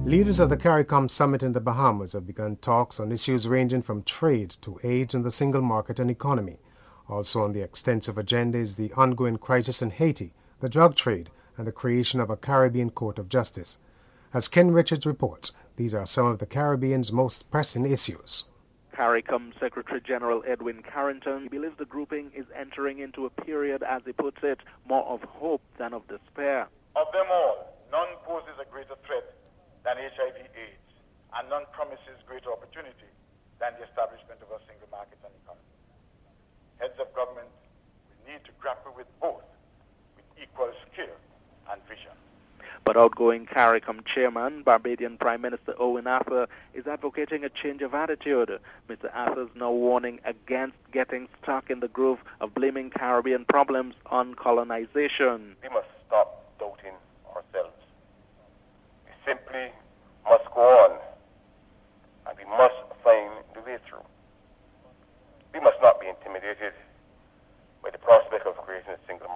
Leaders of the CARICOM summit in the Bahamas have begun talks on issues ranging from trade to aid in the single market and economy. Also on the extensive agenda is the ongoing crisis in Haiti, the drug trade, and the creation of a Caribbean Court of Justice. As Ken Richards reports, these are some of the Caribbean's most pressing issues. CARICOM Secretary General Edwin Carrington believes the grouping is entering into a period, as he puts it, more of hope than of despair. Of them all, none poses a greater threat than HIV/AIDS, and none promises greater opportunity than the establishment of a single market and economy. Heads of government, we need to grapple with both with equal skill and vision. But outgoing CARICOM chairman, Barbadian Prime Minister Owen Arthur, is advocating a change of attitude. Mr. Arthur is now warning against getting stuck in the groove of blaming Caribbean problems on colonization. We must stop doubting ourselves. We simply must go on, and we must find the way through. We must not be intimidated by the prospect of creating a single